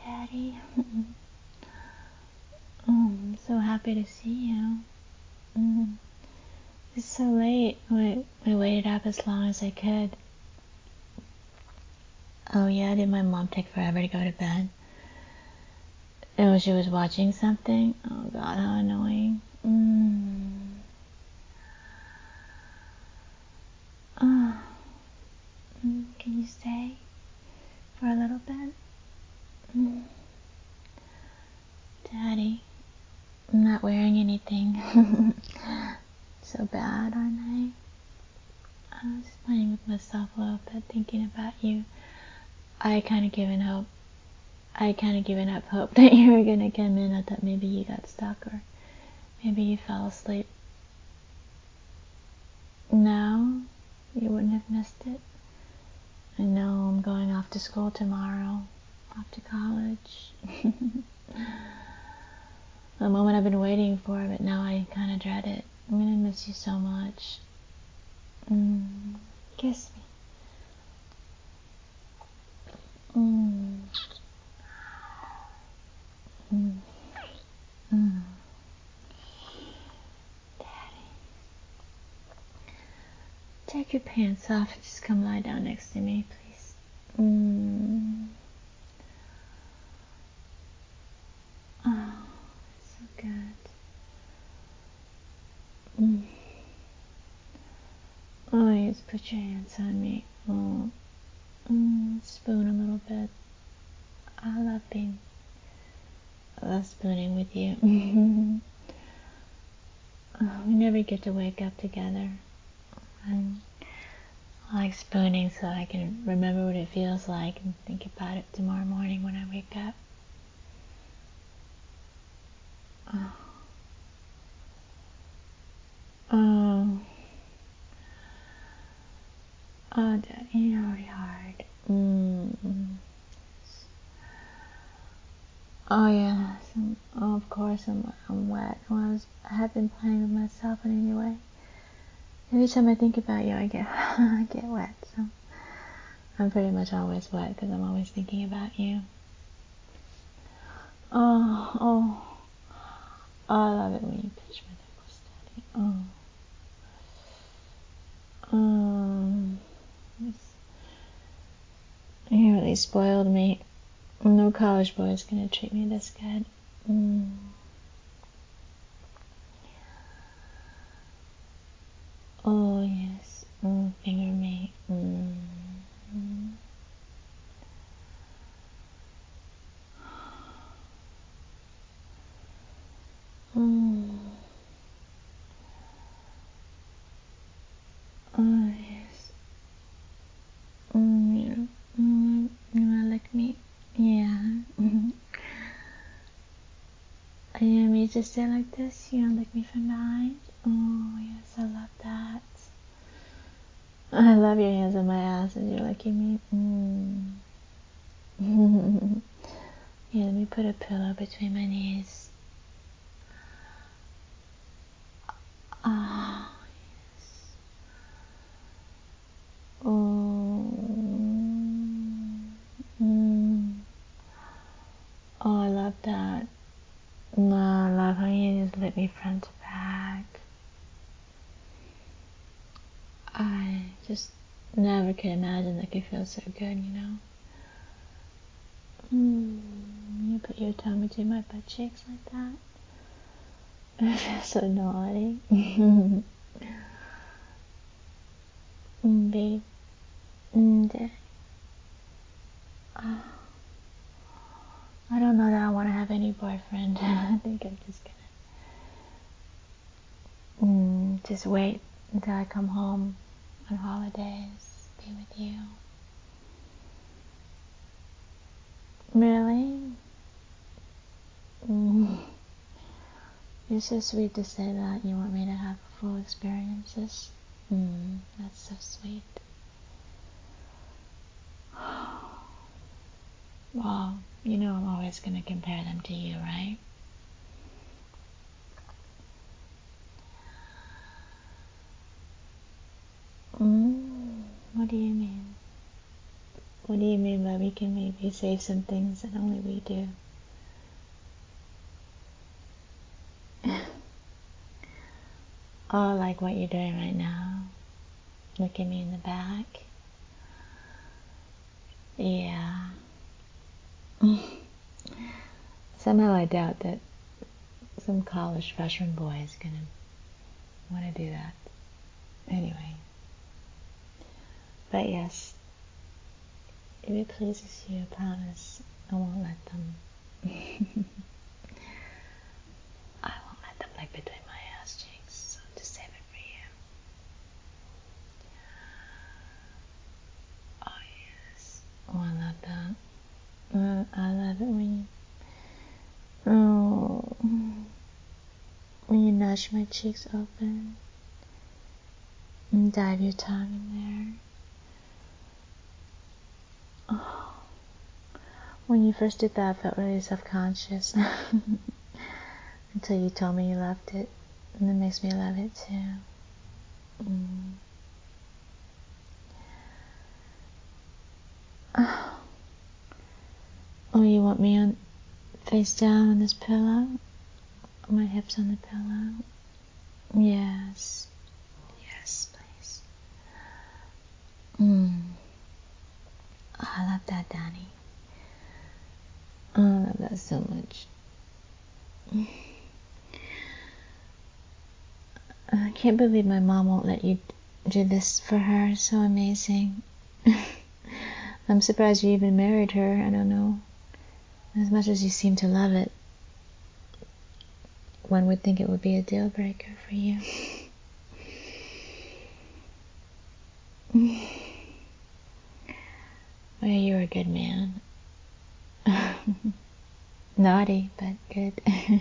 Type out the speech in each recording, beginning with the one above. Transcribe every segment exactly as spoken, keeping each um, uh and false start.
Daddy. Oh, I'm so happy to see you. Mm. It's so late. I, I waited up as long as I could. Oh yeah, did my mom take forever to go to bed? Oh, she was watching something? Oh god, how annoying. Mm. Oh. Mm. Can you stay for a little bit? Mm. Daddy, I'm not wearing anything. So bad, aren't I? I was playing with myself a little bit, thinking about you. I kind of given hope. I kind of given up hope that you were gonna come in. I thought maybe you got stuck or maybe you fell asleep. No, you wouldn't have missed it. I know I'm going off to school tomorrow, off to college. The moment I've been waiting for, but now I kind of dread it. I'm gonna miss you so much. Mm. Kiss me. Mm. Mm. Mm. Daddy. Take your pants off and just come lie down next to me, please. Mm. Oh, so good. Mm. Oh, yes, put your hands on me. Oh. Mm. Spoon a little bit. I love being, I love spooning with you. Oh, we never get to wake up together. And I like spooning so I can remember what it feels like and think about it tomorrow morning when I wake up. Oh. Oh. Oh, Daddy, you're really hard. Mm. Oh yes, I'm, oh, of course I'm, I'm wet. Well, I, was, I have been playing with myself in any way. Every time I think about you, I get I get wet. So I'm pretty much always wet because I'm always thinking about you. Oh, oh, oh, I love it when you pinch my nipples, Daddy. Oh, um, you really spoiled me. No college boy is gonna treat me this good. Mm. Oh yes, mm, finger me. Mm. Mm. Mm. Oh yes. Mm, yeah. Mm, you wanna lick me? Yeah. Mm-hmm. You want me to stay like this? You wanna lick me from behind? Oh yes, I love that. I love your hands on my ass as you're licking me. Mm. Yeah, let me put a pillow between my knees. Ah, oh, yes. Oh. Mm. Oh, I love that. No, I love how you just lick me front to back. I just never could imagine that could feel so good, you know? Mm, you put your tongue between my butt cheeks like that. It feels so naughty. Mm, babe. Mm, Daddy. Oh, I don't know that I want to have any boyfriend. I think I'm just gonna mm, just wait until I come home on holidays, be with you. Really? Mm. You're so sweet to say that. You want me to have full experiences. Mm, that's so sweet. Well, you know I'm always going to compare them to you, right? Mm, what do you mean? What do you mean by we can maybe save some things that only we do? Oh, like what you're doing right now. Look at me in the back. Yeah. Somehow I doubt that some college freshman boy is gonna want to do that. Anyway. But yes, if it pleases you, I promise I won't let them. I won't let them lick between my ass cheeks, so just save it for you. Oh yes. Oh, I love that. Uh, I love it when you, oh, when you nudge my cheeks open and dive your tongue in there. Oh. When you first did that, I felt really self-conscious until you told me you loved it, and it makes me love it too. Mm. Oh. Oh, you want me on face down on this pillow? My hips on the pillow? Yes. Yes, please. Mm. Oh, I love that, Danny. Oh, I love that so much. I can't believe my mom won't let you do this for her. So amazing. I'm surprised you even married her. I don't know. As much as you seem to love it, one would think it would be a deal breaker for you. Well, you're a good man. Naughty, but good.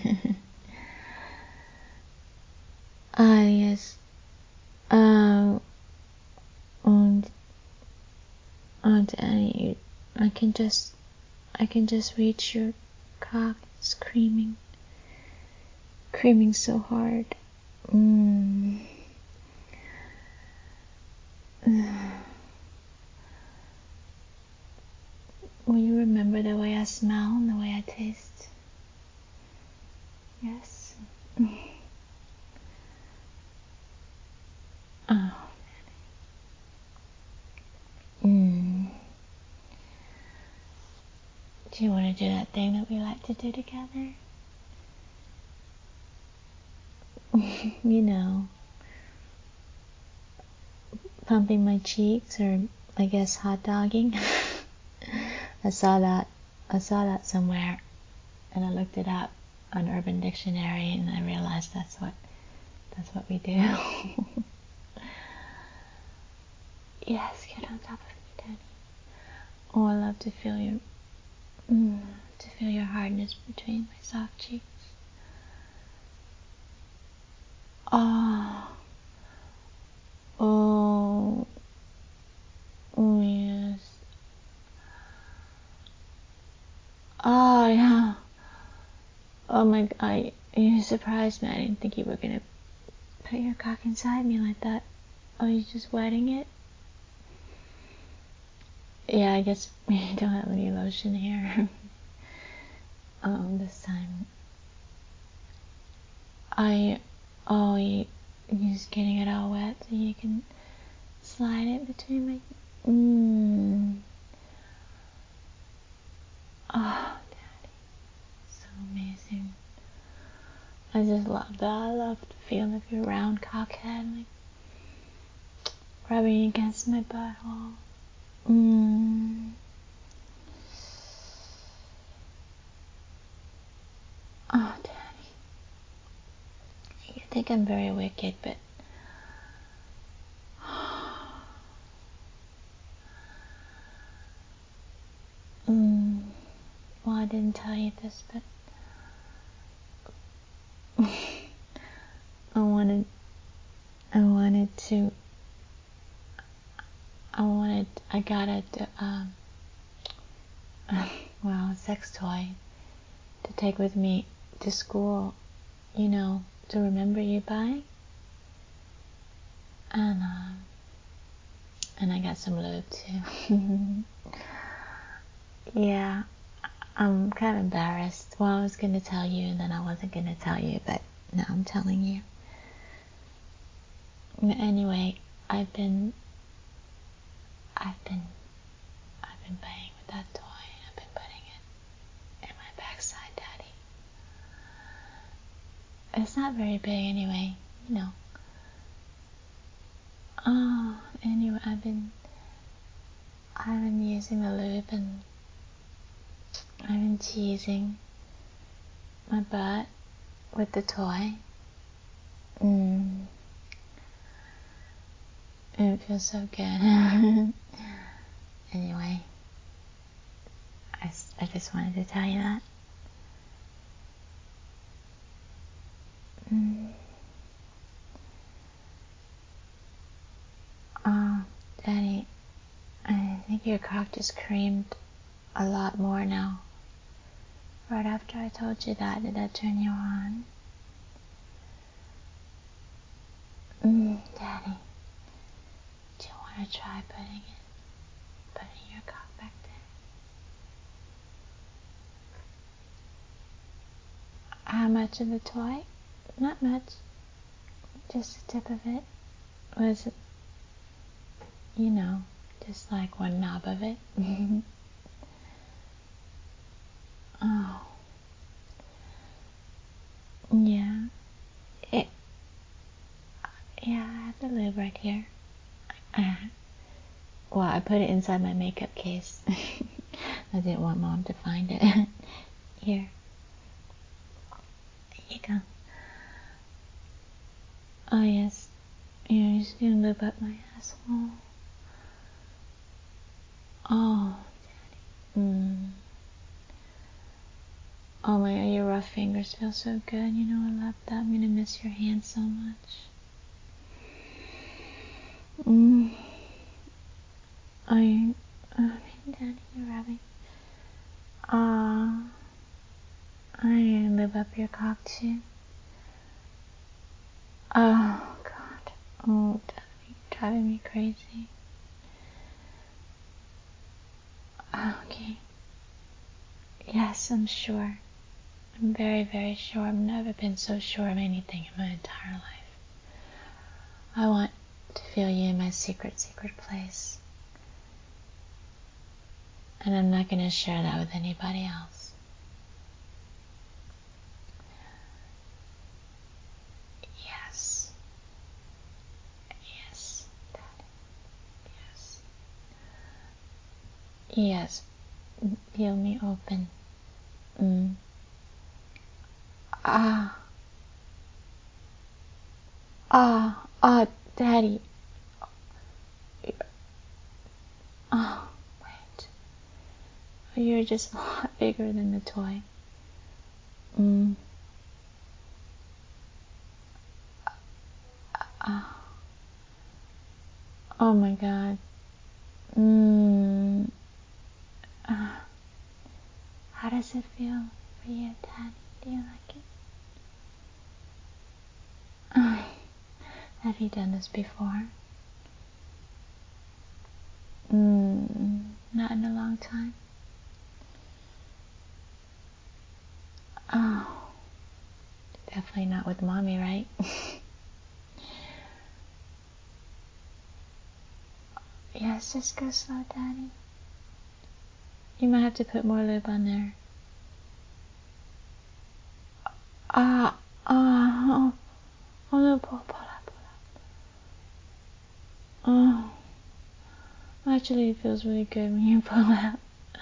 Ah, yes. Uh, and, and Annie, I can just, I can just reach your cock screaming, screaming so hard. Mm. Will you remember the way I smell and the way I taste? Yes. Oh. Mm. Do you want to do that thing that we like to do together? You know, pumping my cheeks, or I guess hot dogging. I saw that. I saw that somewhere, and I looked it up on Urban Dictionary, and I realized that's what that's what we do. Yes, get on top of me, Danny. Oh, I love to feel your mm, to feel your hardness between my soft cheeks. Oh, oh, oh yes. Oh yeah. Oh my God, you surprised me. I didn't think you were gonna put your cock inside me like that. Oh, you just wetting it? Yeah, I guess we don't have any lotion here. um, this time. I, oh, you, you're just getting it all wet so you can slide it between my, mmm. Oh, Daddy, so amazing. I just love that. I love the feeling of your round cockhead, like, rubbing against my butthole. Mmm. Oh, Daddy. You think I'm very wicked, but mm, well, I didn't tell you this, but I wanted, I wanted to, I wanted, I got a, um, well, a sex toy to take with me to school, you know, to remember you by. And, um, and I got some lube too. Yeah, I'm kind of embarrassed. Well, I was going to tell you, and then I wasn't going to tell you, but now I'm telling you. Anyway, I've been, I've been, I've been playing with that toy. I've been putting it in my backside, Daddy. It's not very big anyway, you know. Oh, anyway, I've been, I've been using the lube and I've been teasing my butt with the toy. Mm. It feels so good. Anyway, I, I just wanted to tell you that. Mm. Oh, Daddy, I think your cock just creamed a lot more now. Right after I told you that, did that turn you on? Mm, Daddy, do you want to try putting it, putting your cock back there? How much of the toy? Not much. Just the tip of it. Was, you know, just like one knob of it. Oh. Yeah. It, yeah, I have the lube right here. Uh, well, I put it inside my makeup case. I didn't want Mom to find it. Here. There you go. Oh, yes. You're just gonna lube up my asshole. Oh, Daddy. Mm. Oh my, your rough fingers feel so good. You know, I love that. I'm gonna miss your hands so much. Mm. Are you, oh, Daddy, you're rubbing. Ah, I am lube up your cock too. Oh, God. Oh, Daddy, you're driving me crazy. Okay. Yes, I'm sure. I'm very, very sure. I've never been so sure of anything in my entire life. I want to feel you in my secret, secret place. And I'm not going to share that with anybody else. Yes. Yes, Daddy. Yes. Yes. Feel me open. Mm. Ah. Ah. Ah, Daddy. Oh, wait. You're just a lot bigger than the toy. Mm. Ah. Oh my God. Mm. Ah. How does it feel for you, Daddy? Do you like it? Ah. Have you done this before? Mm. Not in a long time. Oh. Definitely not with Mommy, right? Yes, just go slow, Daddy. You might have to put more lube on there. Ah, ah, oh, oh no, pull, pull up, pull up. Oh, actually it feels really good when you pull out.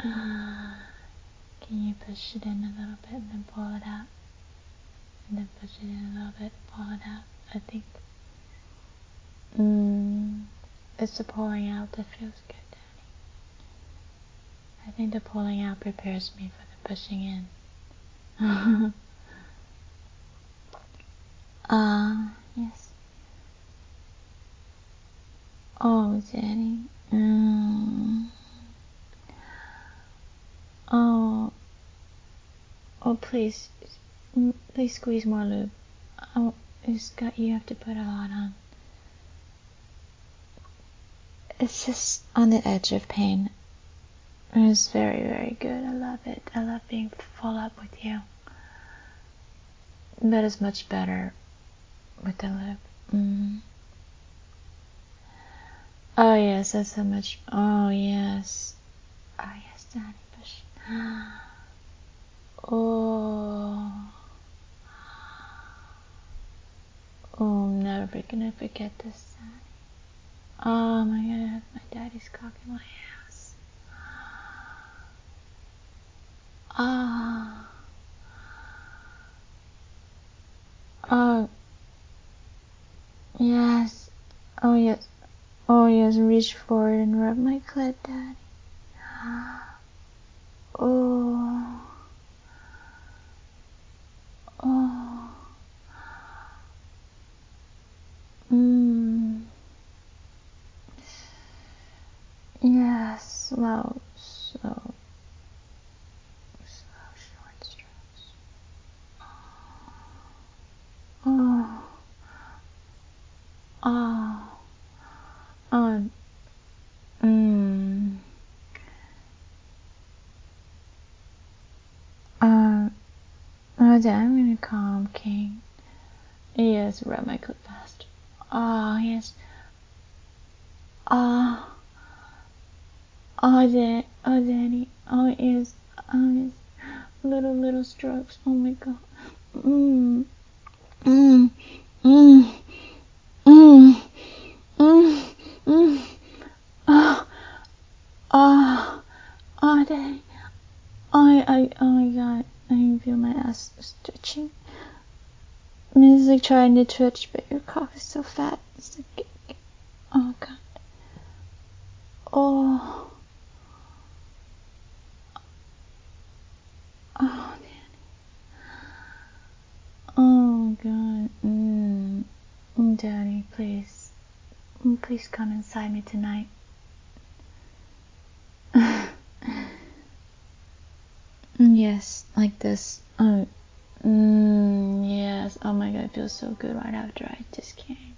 Can you push it in a little bit and then pull it out? And then push it in a little bit and pull it out, I think. Mm, it's the pulling out that feels good, Daddy. I think the pulling out prepares me for the pushing in. Ah, uh, yes. Oh, Daddy. Mm. Oh, oh, please, please squeeze more lube. Oh, it's got, you have to put a lot on. It's just on the edge of pain It's very, very good. I love it. I love being full up with you. That is much better with the lip. Mm. Oh yes, that's so much. Oh yes. Oh yes, Danny Bush. Oh. Oh, I'm never gonna forget this, Danny. Oh my god, I have my daddy's cock in my ass. Ah. Oh. Yes. Oh yes. Oh yes, reach forward and rub my clit, Daddy. Oh. Oh. Mmm. Yes, slow, slow, slow, short strokes. Oh. Oh. Oh. Mmm. Uh. Oh, Dad, I'm gonna calm King. Yes, rub my clit fast. Oh, yes. Oh. Oh, Dad. Oh, Daddy. Oh, yes. Oh, yes. Little, little strokes. Oh, my God. Mmm. Mmm. Mmm. Mmm. Mmm. Mmm. Oh. Oh. Oh, Daddy. Oh, I, oh, my God. I can feel my ass stretching. I mean, it's like trying to twitch, but your cock is so fat. It's like, oh, God. Oh. Oh, oh God. Mm. Daddy, please. Please come inside me tonight. Yes, like this. Oh. Mm, yes. Oh my God, it feels so good right after I just came.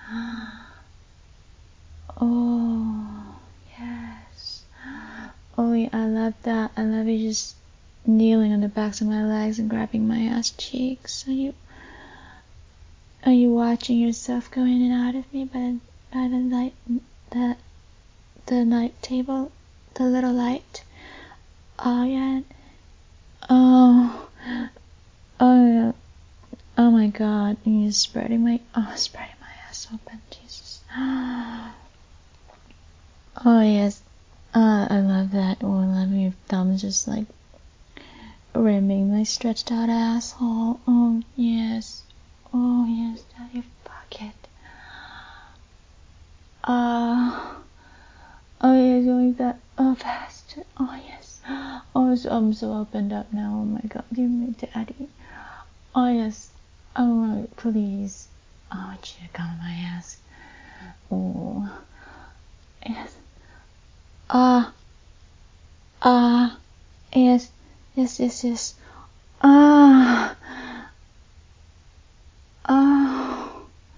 Oh, yes. Oh, yeah, I love that. I love you just kneeling on the backs of my legs and grabbing my ass cheeks. Are you Are you watching yourself go in and out of me by by the light, the the night table, the little light? Oh yeah. Oh. Oh yeah. Oh my God. You're spreading my oh spreading my ass open. Jesus. Oh yes. Uh, I love that. Oh, I love your thumbs just like rimming my stretched out asshole. Oh yes. Oh yes, Daddy, fuck it. Uh, oh yes, doing that. Oh, fast. Oh yes. Oh, so, I'm so opened up now. Oh my God, give me Daddy. Oh yes. Oh, please. Oh, I want you to come on my ass. Oh, yes. Ah, ah, yes, yes, yes, yes. Ah, ah.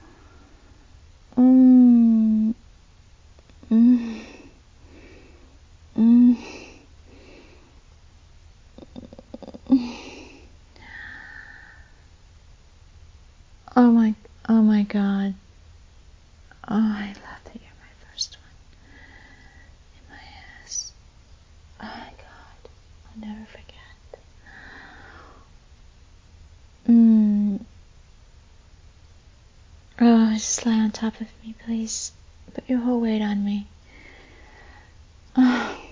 Mmm. Mmm. Mmm. Oh my, oh my God. Oh, I love that you're my first one in my ass. Oh my God, I'll never forget. Mmm. Oh, just lie on top of me, please. Put your whole weight on me. Oh.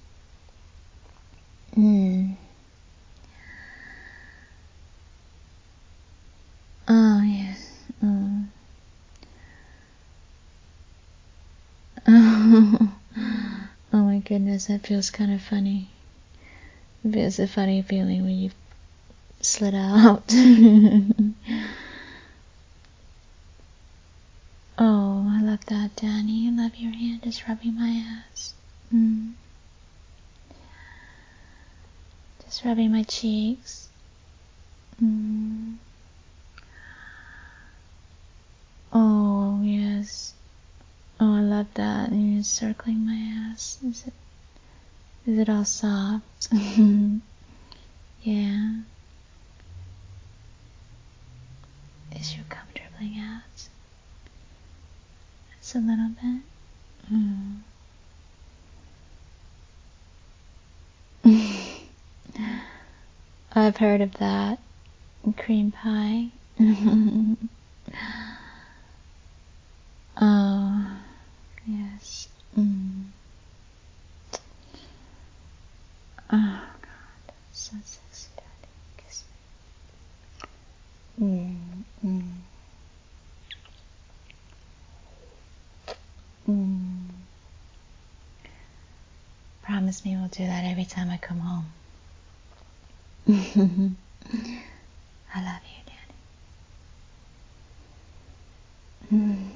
Mmm. Oh, yes. Oh. Oh. Oh my goodness, that feels kind of funny. It's a funny feeling when you slid out. Oh, I love that, Danny. I love your hand just rubbing my ass. Mm. Just rubbing my cheeks. Mm. Oh, yes. Oh, I love that. And you're circling my ass. Is it? Is it all soft? Yeah. Is you comfortably out? Just a little bit. Mm. I've heard of that. Cream pie. Oh, yes. Mm. Oh, God. So sexy, Daddy. Kiss me. Mm, mm. Mm. Promise me we'll do that every time I come home. I love you, Daddy. Mm.